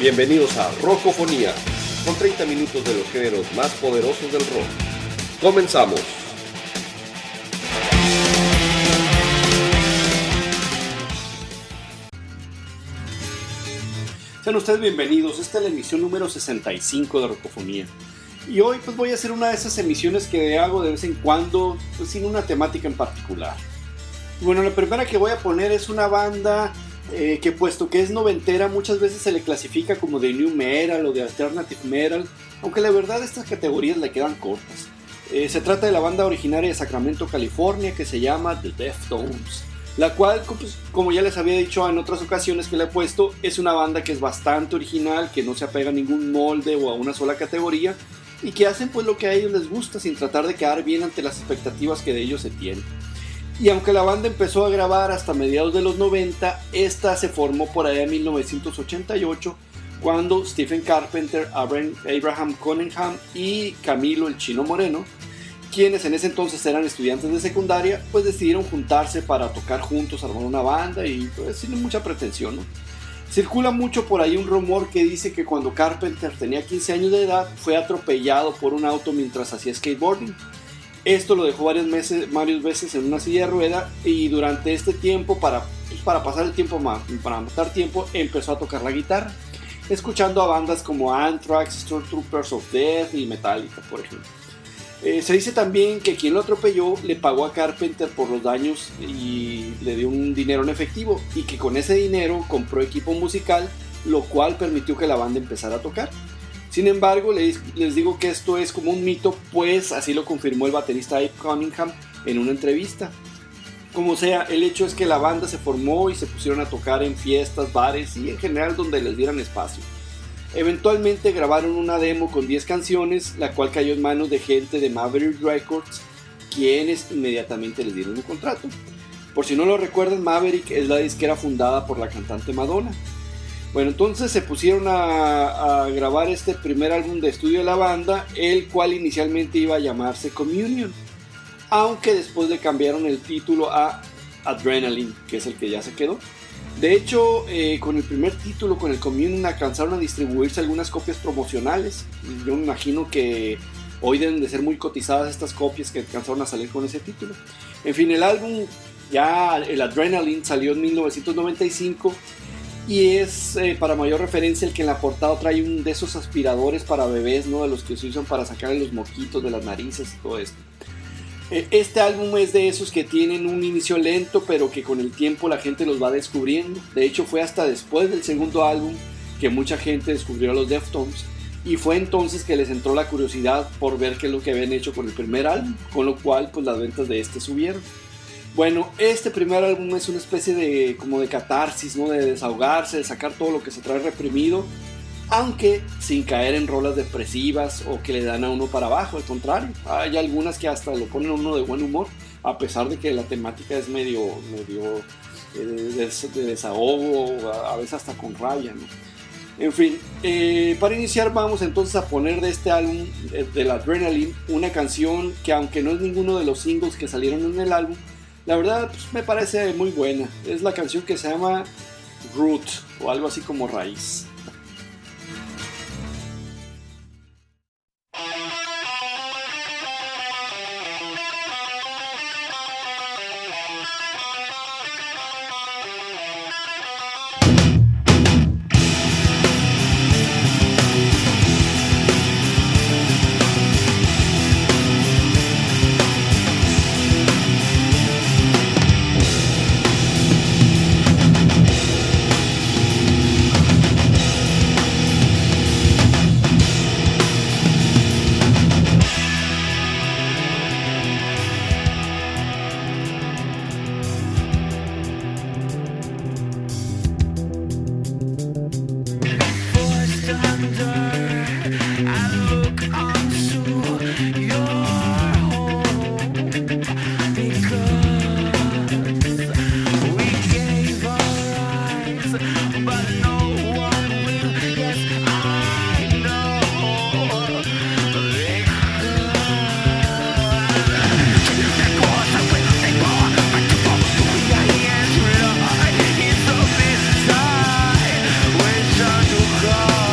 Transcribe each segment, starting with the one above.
Bienvenidos a Rockofonía, con 30 minutos de los géneros más poderosos del rock. ¡Comenzamos! Sean ustedes bienvenidos, esta es la emisión número 65 de Rockofonía. Y hoy pues voy a hacer una de esas emisiones que hago de vez en cuando, pues sin una temática en particular. Bueno, la primera que voy a poner es una banda que puesto que es noventera, muchas veces se le clasifica como de New Metal o de Alternative Metal, aunque la verdad estas categorías le quedan cortas. Se trata de la banda originaria de Sacramento, California, que se llama The Deftones, la cual, pues, como ya les había dicho en otras ocasiones que le he puesto, es una banda que es bastante original, que no se apega a ningún molde o a una sola categoría, y que hacen pues lo que a ellos les gusta sin tratar de quedar bien ante las expectativas que de ellos se tienen. Y aunque la banda empezó a grabar hasta mediados de los 90, esta se formó por allá en 1988, cuando Stephen Carpenter, Abraham Cunningham y Camilo el Chino Moreno, quienes en ese entonces eran estudiantes de secundaria, pues decidieron juntarse para tocar juntos, armar una banda y pues sin mucha pretensión, ¿no? Circula mucho por ahí un rumor que dice que cuando Carpenter tenía 15 años de edad fue atropellado por un auto mientras hacía skateboarding. Esto lo dejó varias veces en una silla de rueda y durante este tiempo, para pasar el tiempo, para matar tiempo, empezó a tocar la guitarra, escuchando a bandas como Anthrax, Stormtroopers of Death y Metallica, por ejemplo. Se dice también que quien lo atropelló le pagó a Carpenter por los daños y le dio un dinero en efectivo, y que con ese dinero compró equipo musical, lo cual permitió que la banda empezara a tocar. Sin embargo, les digo que esto es como un mito, pues así lo confirmó el baterista Abe Cunningham en una entrevista. Como sea, el hecho es que la banda se formó y se pusieron a tocar en fiestas, bares y en general donde les dieran espacio. Eventualmente grabaron una demo con 10 canciones, la cual cayó en manos de gente de Maverick Records, quienes inmediatamente les dieron un contrato. Por si no lo recuerdan, Maverick es la disquera fundada por la cantante Madonna. Bueno, entonces se pusieron a grabar este primer álbum de estudio de la banda, el cual inicialmente iba a llamarse Communion, aunque después le cambiaron el título a Adrenaline, que es el que ya se quedó. De hecho, con el primer título, con el Communion, alcanzaron a distribuirse algunas copias promocionales. Yo me imagino que hoy deben de ser muy cotizadas estas copias que alcanzaron a salir con ese título. En fin, el álbum, ya el Adrenaline, salió en 1995 y es, para mayor referencia, el que en la portada trae un de esos aspiradores para bebés, ¿no? De los que se usan para sacarle los moquitos de las narices y todo esto. Este álbum es de esos que tienen un inicio lento, pero que con el tiempo la gente los va descubriendo. De hecho, fue hasta después del segundo álbum que mucha gente descubrió a los Deftones, y fue entonces que les entró la curiosidad por ver qué es lo que habían hecho con el primer álbum, con lo cual pues las ventas de este subieron. Bueno, este primer álbum es una especie de como de catarsis, ¿no? De desahogarse, de sacar todo lo que se trae reprimido, aunque sin caer en rolas depresivas o que le dan a uno para abajo. Al contrario, hay algunas que hasta lo ponen a uno de buen humor, a pesar de que la temática es medio de desahogo, a veces hasta con rabia, ¿no? En fin, para iniciar vamos entonces a poner de este álbum, del Adrenaline, una canción que, aunque no es ninguno de los singles que salieron en el álbum, la verdad pues, me parece muy buena. Es la canción que se llama Root, o algo así como Raíz. to God.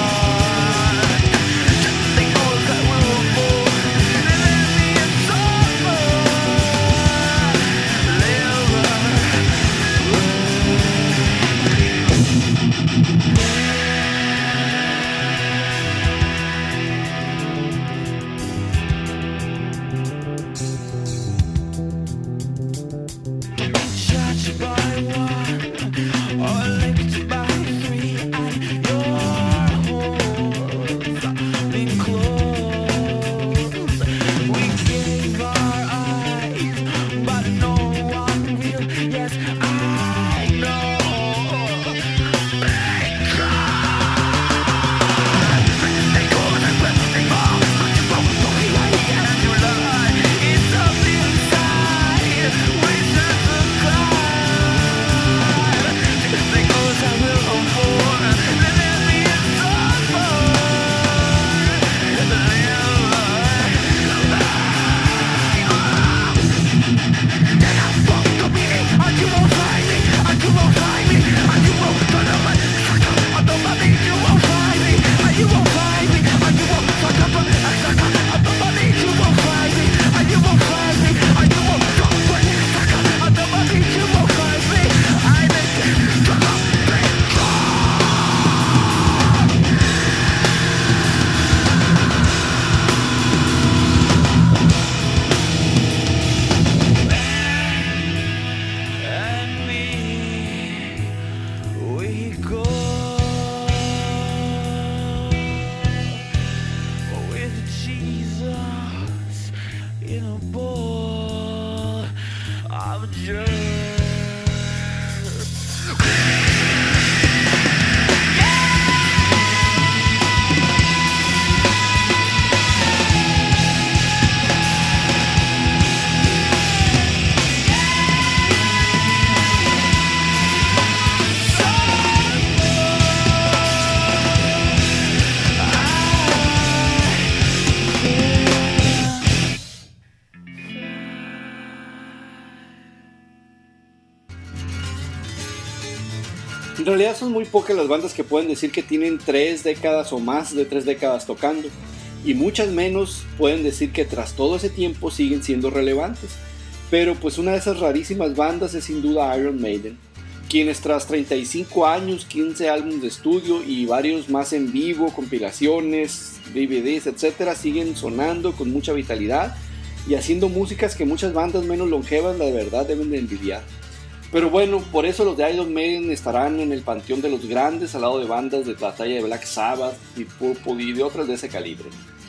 realidad son muy pocas las bandas que pueden decir que tienen 3 décadas o más de 3 décadas tocando, y muchas menos pueden decir que tras todo ese tiempo siguen siendo relevantes. Pero pues una de esas rarísimas bandas es sin duda Iron Maiden, quienes tras 35 años, 15 álbumes de estudio y varios más en vivo, compilaciones, DVDs, etc., siguen sonando con mucha vitalidad y haciendo músicas que muchas bandas menos longevas la verdad deben de envidiar. Pero bueno, por eso los de Iron Maiden estarán en el panteón de los grandes al lado de bandas de la talla de Black Sabbath, Deep Purple y de otras de ese calibre.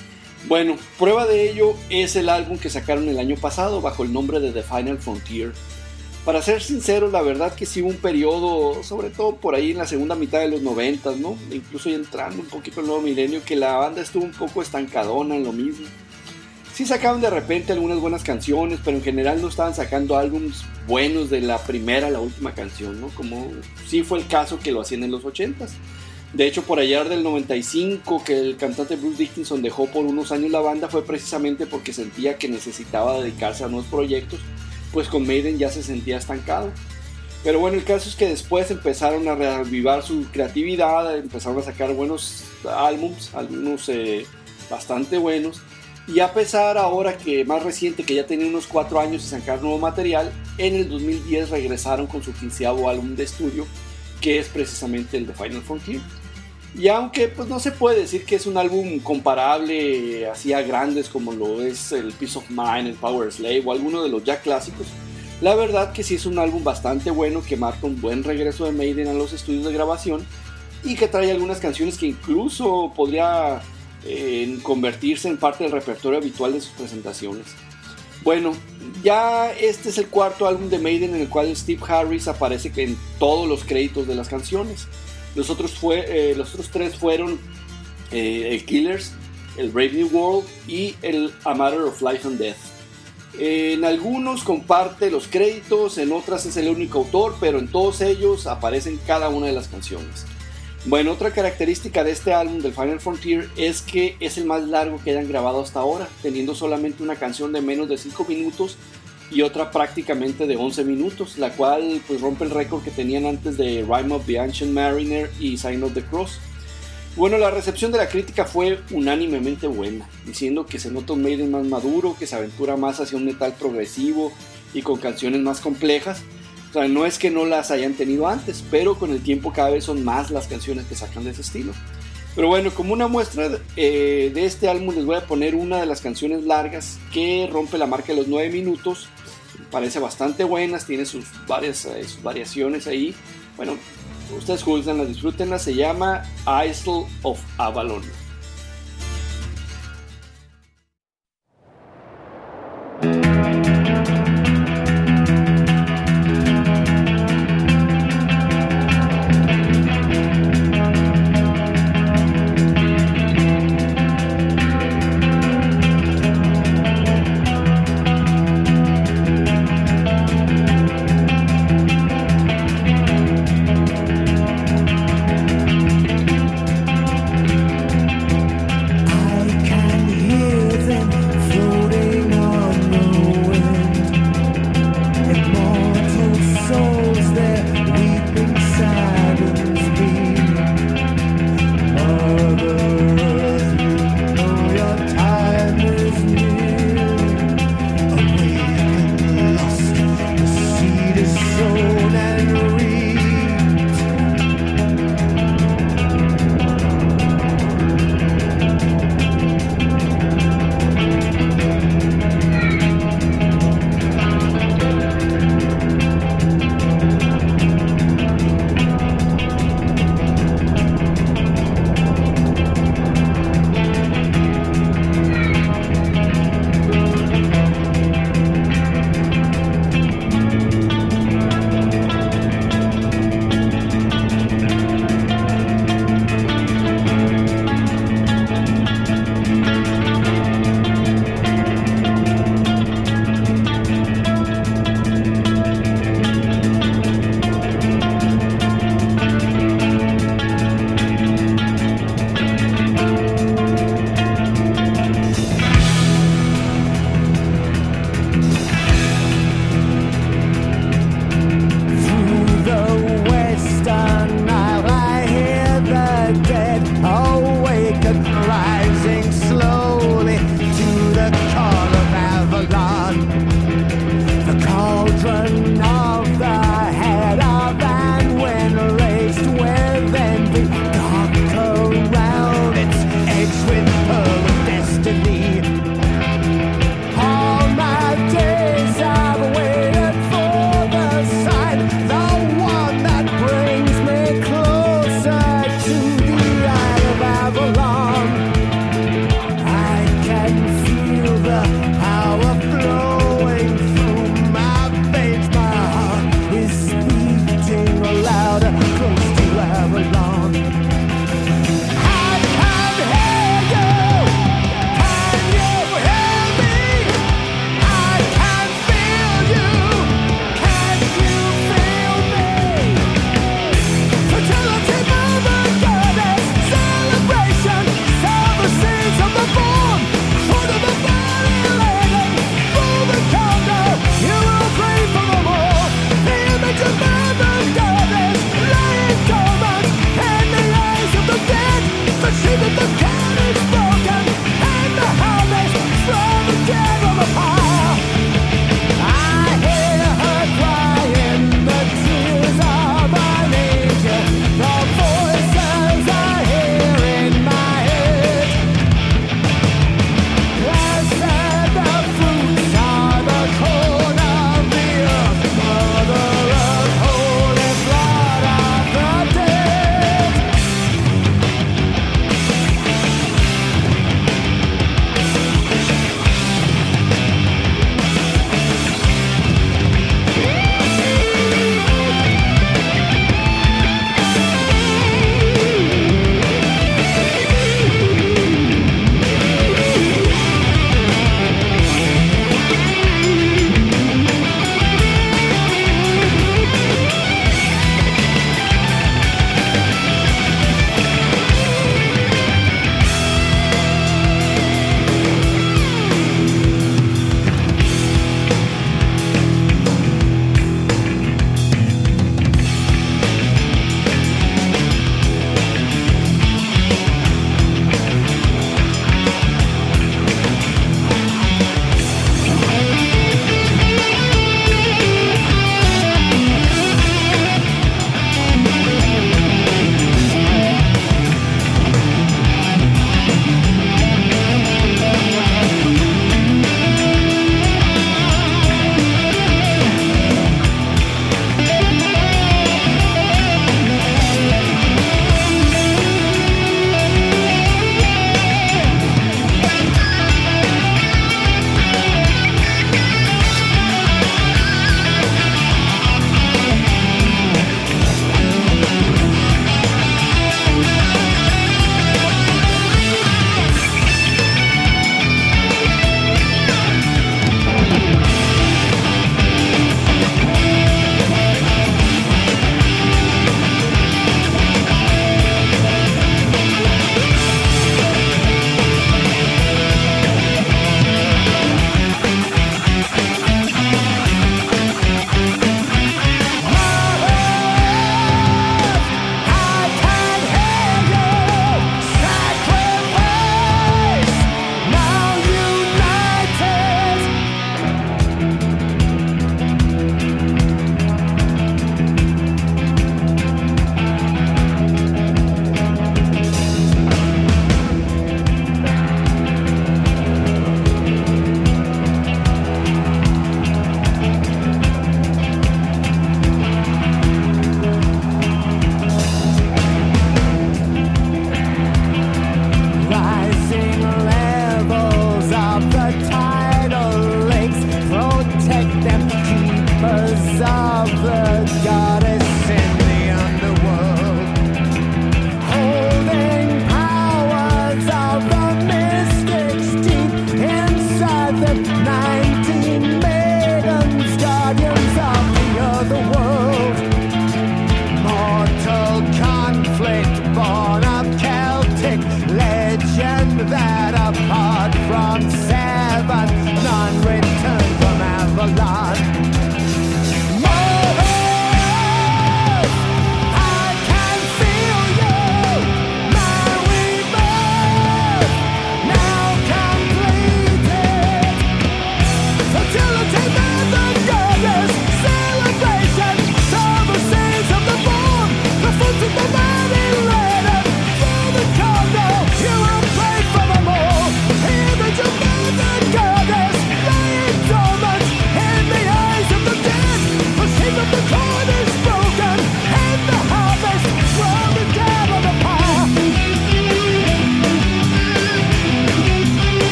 Bueno, prueba de ello es el álbum que sacaron el año pasado bajo el nombre de The Final Frontier. Para ser sincero, la verdad que sí hubo un periodo, sobre todo por ahí en la segunda mitad de los 90, ¿no? Incluso ya entrando un poquito el nuevo milenio, que la banda estuvo un poco estancadona en lo mismo. Sí sacaban de repente algunas buenas canciones, pero en general no estaban sacando álbumes buenos de la primera a la última canción, ¿no? Como sí fue el caso que lo hacían en los 80s. De hecho, por allá del 95, que el cantante Bruce Dickinson dejó por unos años la banda, fue precisamente porque sentía que necesitaba dedicarse a nuevos proyectos, pues con Maiden ya se sentía estancado. Pero bueno, el caso es que después empezaron a reavivar su creatividad, empezaron a sacar buenos álbums, algunos bastante buenos. Y a pesar ahora que más reciente, que ya tenía unos 4 años y sacar nuevo material, en el 2010 regresaron con su 15º álbum de estudio, que es precisamente el de Final Frontier. Y aunque pues no se puede decir que es un álbum comparable así a grandes como lo es el Peace of Mind, el Power Slave o alguno de los ya clásicos, la verdad que sí es un álbum bastante bueno que marca un buen regreso de Maiden a los estudios de grabación y que trae algunas canciones que incluso podría convertirse en parte del repertorio habitual de sus presentaciones. Bueno, ya este es el 4º álbum de Maiden en el cual Steve Harris aparece en todos los créditos de las canciones. Los otros 3 fueron el Killers, el Brave New World y el A Matter of Life and Death. En algunos comparte los créditos, en otras es el único autor, pero en todos ellos aparecen cada una de las canciones. Bueno, otra característica de este álbum del Final Frontier es que es el más largo que hayan grabado hasta ahora, teniendo solamente una canción de menos de 5 minutos y otra prácticamente de 11 minutos, la cual pues rompe el récord que tenían antes de Rime of the Ancient Mariner y Sign of the Cross. Bueno, la recepción de la crítica fue unánimemente buena, diciendo que se nota un Maiden más maduro, que se aventura más hacia un metal progresivo y con canciones más complejas. O sea, no es que no las hayan tenido antes, pero con el tiempo cada vez son más las canciones que sacan de ese estilo. Pero bueno, como una muestra de este álbum les voy a poner una de las canciones largas que rompe la marca de los 9 minutos. Parece bastante buenas, tiene sus variaciones ahí. Bueno, ustedes juzganlas, disfrútenlas. Se llama Isle of Avalon.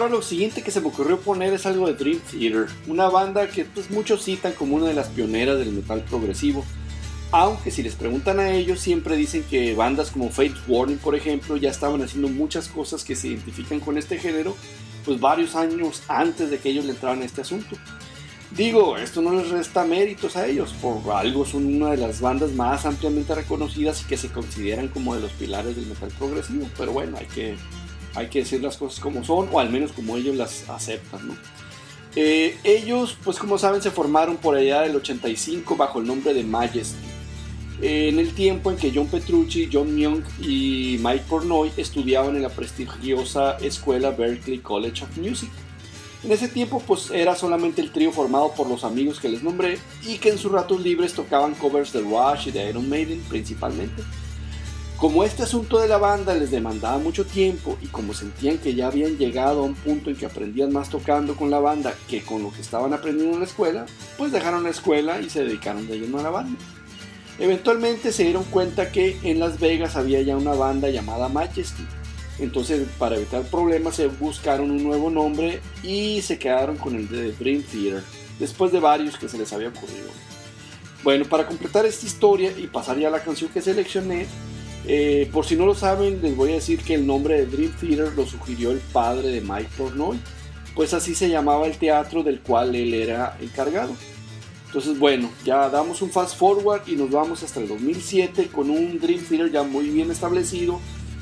ahora lo siguiente que se me ocurrió poner es algo de Dream Theater, una banda que pues muchos citan como una de las pioneras del metal progresivo. Aunque si les preguntan a ellos siempre dicen que bandas como Fates Warning, por ejemplo, ya estaban haciendo muchas cosas que se identifican con este género, pues varios años antes de que ellos le entraran a este asunto. Digo, esto no les resta méritos a ellos, por algo son una de las bandas más ampliamente reconocidas y que se consideran como de los pilares del metal progresivo, pero bueno, hay que decir las cosas como son, o al menos como ellos las aceptan, ¿no? Ellos, pues como saben, se formaron por allá del 85 bajo el nombre de Majesty, en el tiempo en que John Petrucci, John Myung y Mike Portnoy estudiaban en la prestigiosa escuela Berklee College of Music. En ese tiempo pues era solamente el trío formado por los amigos que les nombré y que en sus ratos libres tocaban covers de Rush y de Iron Maiden principalmente. Como este asunto de la banda les demandaba mucho tiempo y como sentían que ya habían llegado a un punto en que aprendían más tocando con la banda que con lo que estaban aprendiendo en la escuela, pues dejaron la escuela y se dedicaron de lleno a la banda. Eventualmente se dieron cuenta que en Las Vegas había ya una banda llamada Majesty. Entonces, para evitar problemas, se buscaron un nuevo nombre y se quedaron con el de Dream Theater, después de varios que se les había ocurrido. Bueno, para completar esta historia y pasar ya a la canción que seleccioné, por si no lo saben, les voy a decir que el nombre de Dream Theater lo sugirió el padre de Mike Portnoy, pues así se llamaba el teatro del cual él era encargado. Entonces, bueno, ya damos un fast forward y nos vamos hasta el 2007 con un Dream Theater ya muy bien establecido,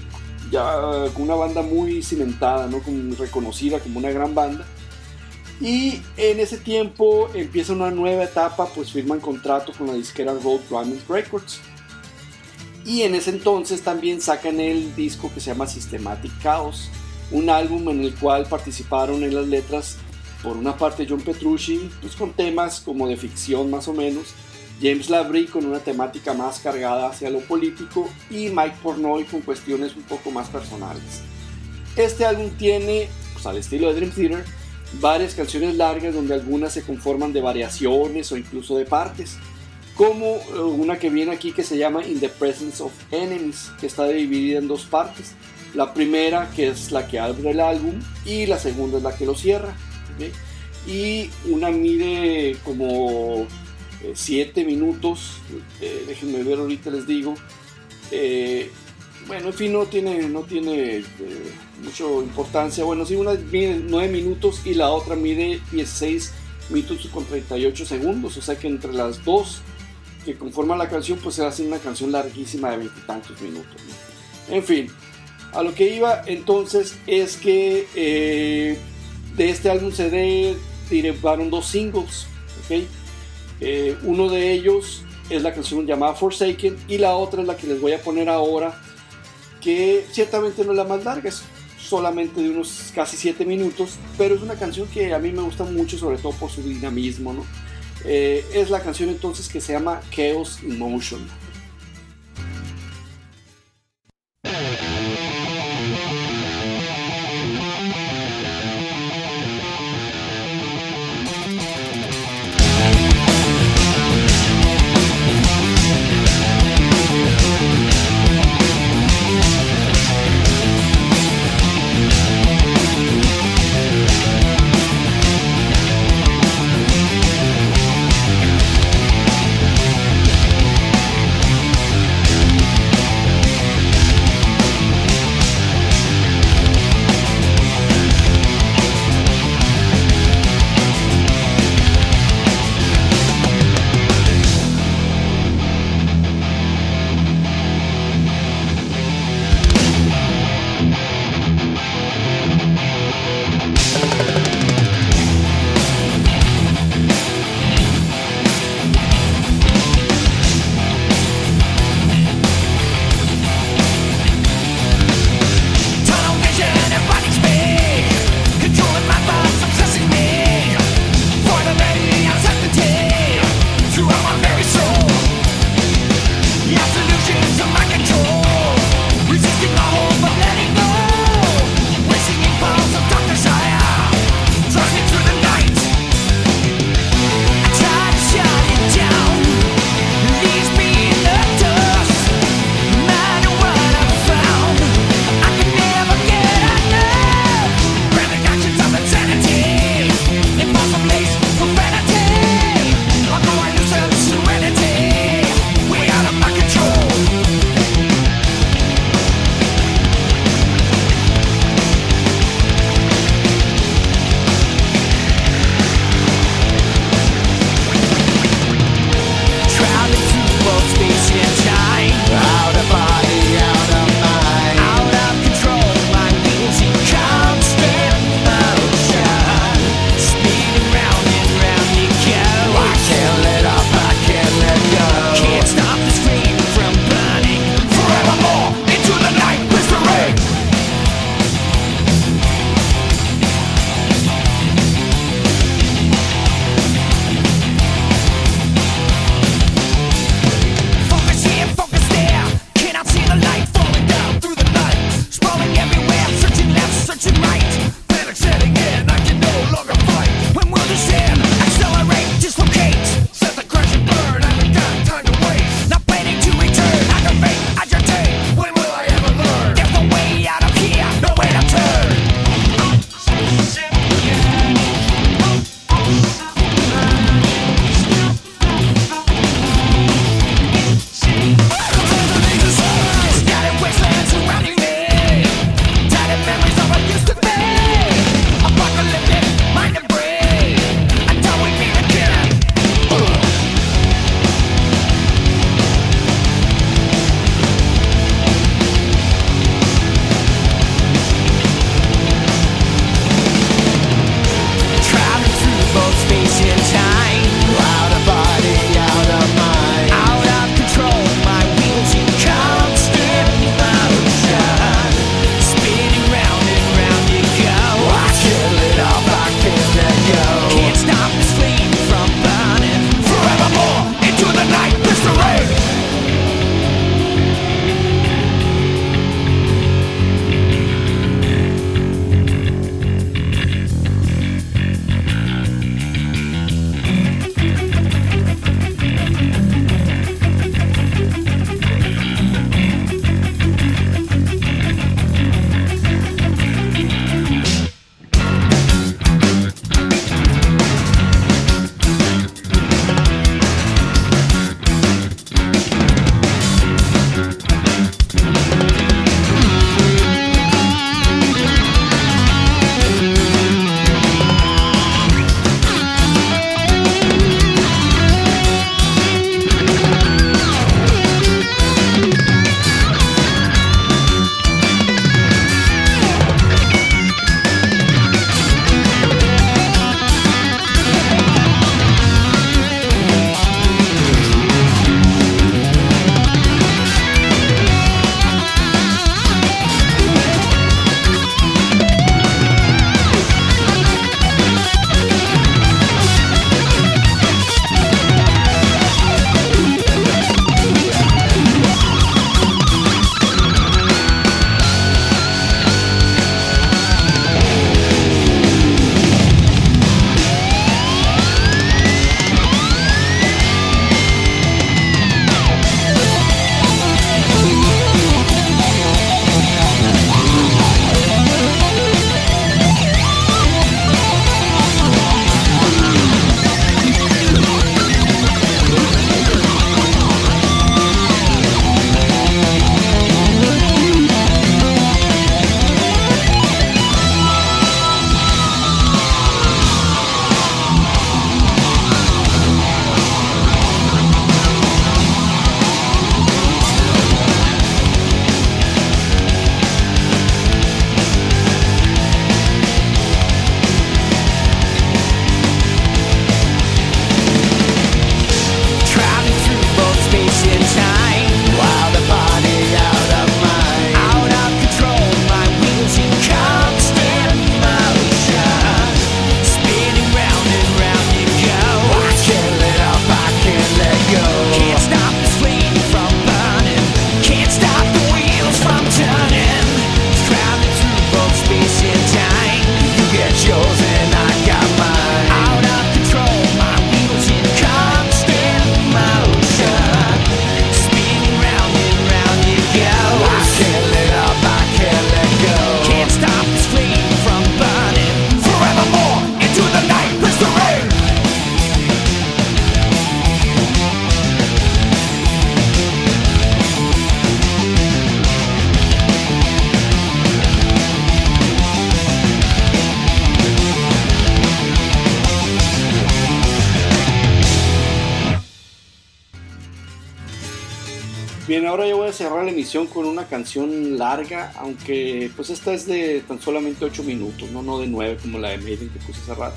ya con una banda muy cimentada, ¿no? Reconocida como una gran banda. Y en ese tiempo empieza una nueva etapa, pues firman contrato con la disquera Road Running Records. Y en ese entonces también sacan el disco que se llama Systematic Chaos, un álbum en el cual participaron en las letras por una parte John Petrucci, pues con temas como de ficción más o menos, James Labrie con una temática más cargada hacia lo político y Mike Portnoy con cuestiones un poco más personales. Este álbum tiene, pues al estilo de Dream Theater, varias canciones largas donde algunas se conforman de variaciones o incluso de partes, como una que viene aquí que se llama In the Presence of Enemies, que está dividida en dos partes. La primera, que es la que abre el álbum, y la segunda es la que lo cierra, ¿okay? Y una mide como 7 minutos, déjenme ver, ahorita les digo. Bueno, en fin, no tiene mucha importancia. Bueno, sí, una mide 9 minutos y la otra mide 16 minutos con 38 segundos, o sea que entre las dos que conforman la canción pues se hace una canción larguísima de 20 y tantos minutos, ¿no? En fin, a lo que iba entonces es que de este álbum se derivaron dos singles, ¿okay? Uno de ellos es la canción llamada Forsaken y la otra es la que les voy a poner ahora, que ciertamente no es la más larga, es solamente de unos casi 7 minutos, pero es una canción que a mí me gusta mucho, sobre todo por su dinamismo, ¿no? Es la canción entonces que se llama Chaos in Motion. Bien, ahora yo voy a cerrar la emisión con una canción larga, aunque pues esta es de tan solamente 8 minutos, no de 9 como la de Maiden que puse hace rato.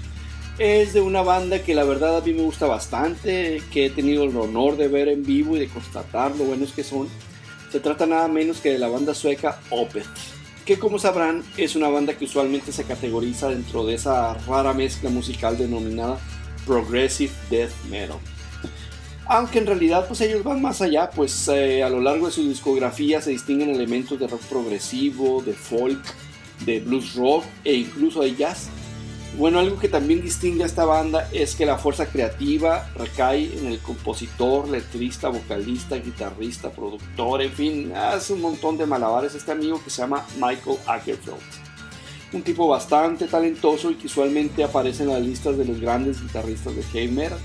Es de una banda que la verdad a mí me gusta bastante, que he tenido el honor de ver en vivo y de constatar lo buenos que son. Se trata nada menos que de la banda sueca Opeth, que como sabrán es una banda que usualmente se categoriza dentro de esa rara mezcla musical denominada Progressive Death Metal. Aunque en realidad pues ellos van más allá, pues a lo largo de su discografía se distinguen elementos de rock progresivo, de folk, de blues rock e incluso de jazz. Bueno, algo que también distingue a esta banda es que la fuerza creativa recae en el compositor, letrista, vocalista, guitarrista, productor, en fin, hace un montón de malabares este amigo que se llama Mikael Åkerfeldt. Un tipo bastante talentoso y que usualmente aparece en las listas de los grandes guitarristas de heavy metal.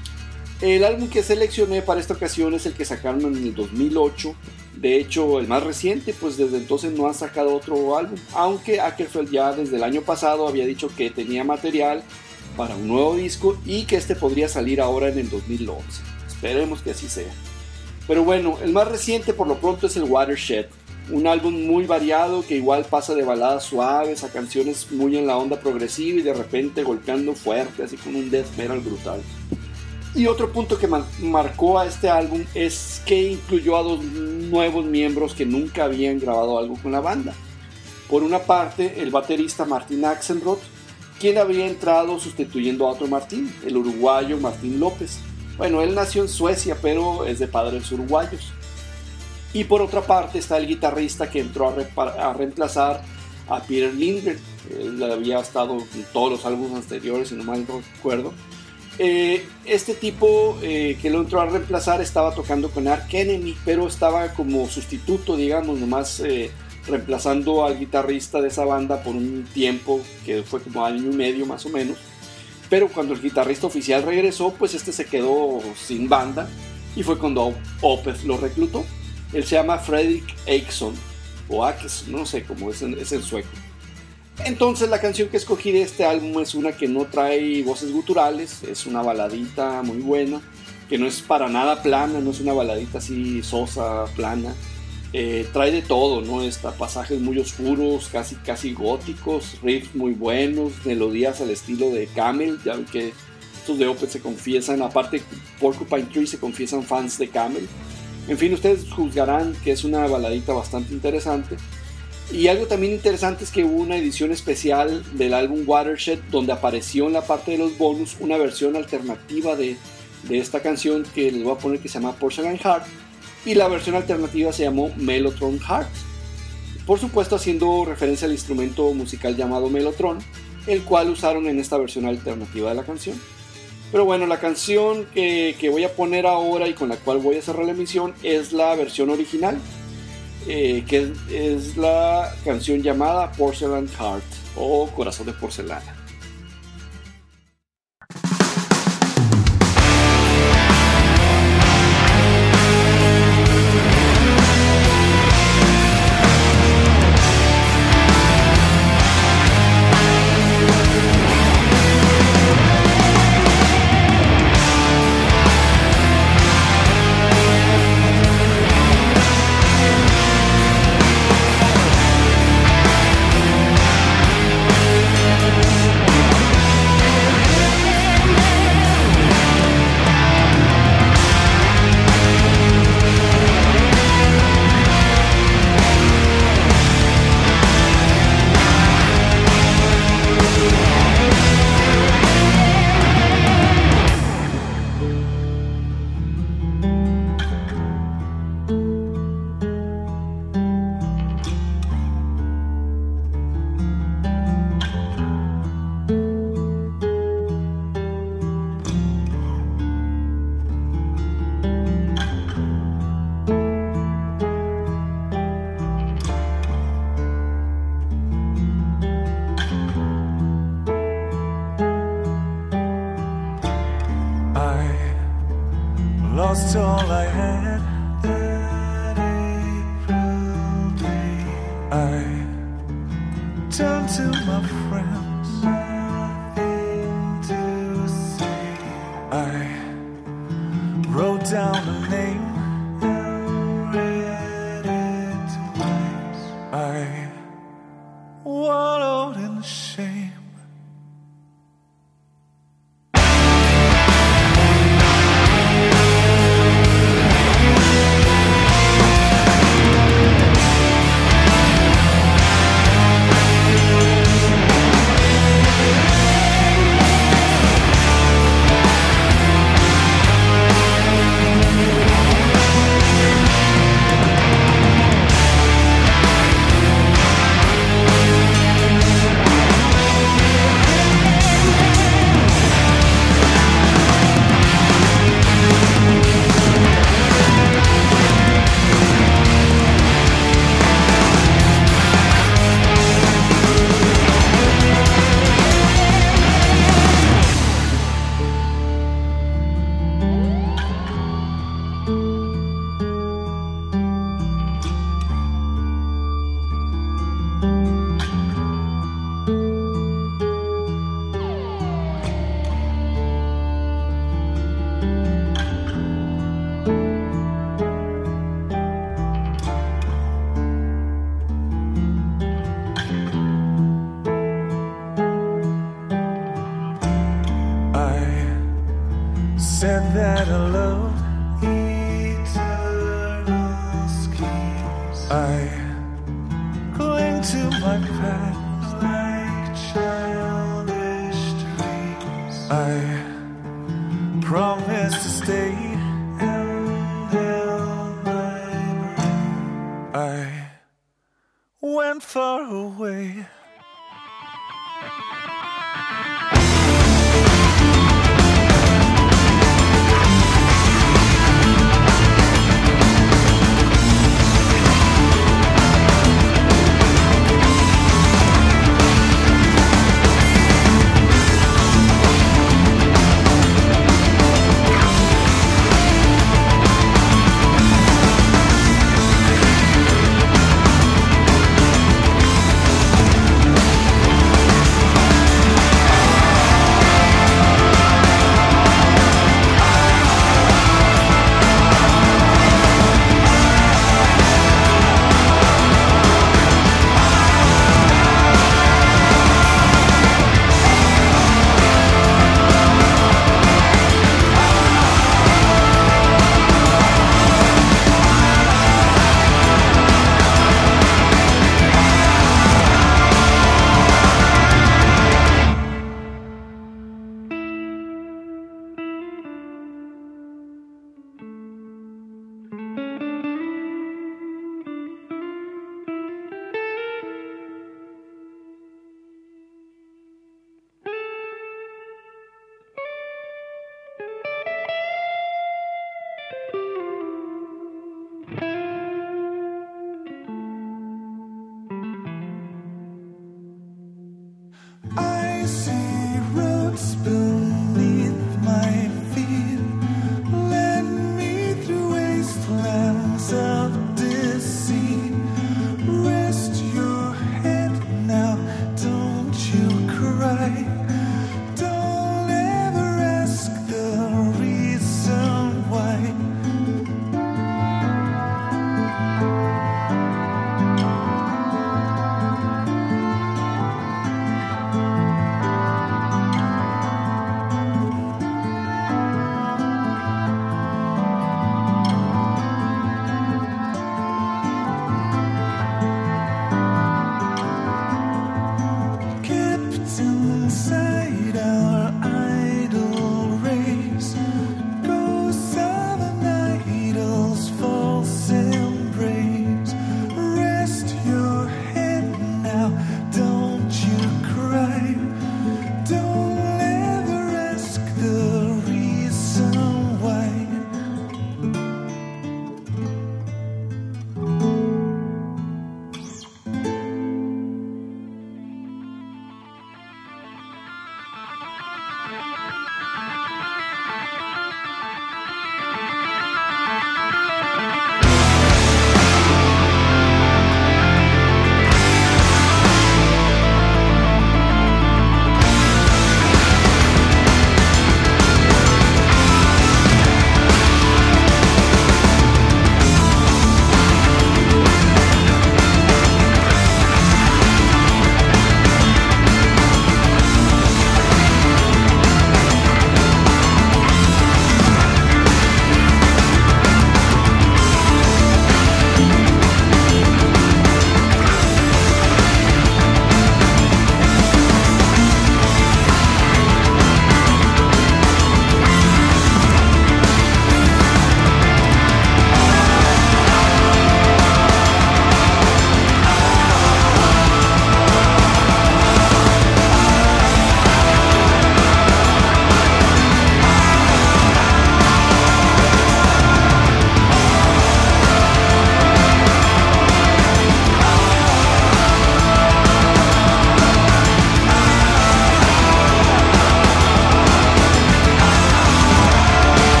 El álbum que seleccioné para esta ocasión es el que sacaron en el 2008, de hecho el más reciente, pues desde entonces no han sacado otro álbum, aunque Åkerfeldt ya desde el año pasado había dicho que tenía material para un nuevo disco y que este podría salir ahora en el 2011. Esperemos que así sea. Pero bueno, el más reciente por lo pronto es el Watershed, un álbum muy variado que igual pasa de baladas suaves a canciones muy en la onda progresiva y de repente golpeando fuerte, así con un death metal brutal. Y otro punto que marcó a este álbum es que incluyó a 2 nuevos miembros que nunca habían grabado algo con la banda. Por una parte, el baterista Martin Axelrod, quien había entrado sustituyendo a otro Martín, el uruguayo Martín López. Bueno, él nació en Suecia, pero es de padres uruguayos. Y por otra parte está el guitarrista que entró a reemplazar a Peter Lindgren. Él había estado en todos los álbumes anteriores, si no mal recuerdo. Este tipo que lo entró a reemplazar estaba tocando con Arch Enemy, pero estaba como sustituto, digamos, nomás reemplazando al guitarrista de esa banda por un tiempo que fue como año y medio más o menos. Pero cuando el guitarrista oficial regresó, pues este se quedó sin banda y fue cuando Opeth lo reclutó. Él se llama Fredrik Åkesson o Åkesson, no sé cómo es en sueco. Entonces la canción que escogí de este álbum es una que no trae voces guturales, es una baladita muy buena, que no es para nada plana, no es una baladita así sosa, plana. Trae de todo, ¿no? Pasajes muy oscuros, casi góticos, riffs muy buenos, melodías al estilo de Camel, ya ven que estos de Opeth se confiesan, aparte Porcupine Tree se confiesan fans de Camel. En fin, ustedes juzgarán que es una baladita bastante interesante. Y algo también interesante es que hubo una edición especial del álbum Watershed donde apareció en la parte de los bonus una versión alternativa de esta canción que les voy a poner, que se llama Porcelain Heart, y la versión alternativa se llamó Mellotron Heart, por supuesto haciendo referencia al instrumento musical llamado mellotron, el cual usaron en esta versión alternativa de la canción. Pero bueno, la canción que voy a poner ahora y con la cual voy a cerrar la emisión es la versión original, que es la canción llamada Porcelain Heart o Corazón de Porcelana. Lost all I had that April day. I turned to my friends, nothing to say. I wrote down a name and Said that I loved eternal schemes. I cling to my past like childish dreams. I promise to stay and held my breath. I went far away.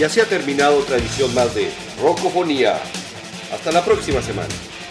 Y así ha terminado otra edición más de Rocofonía. Hasta la próxima semana.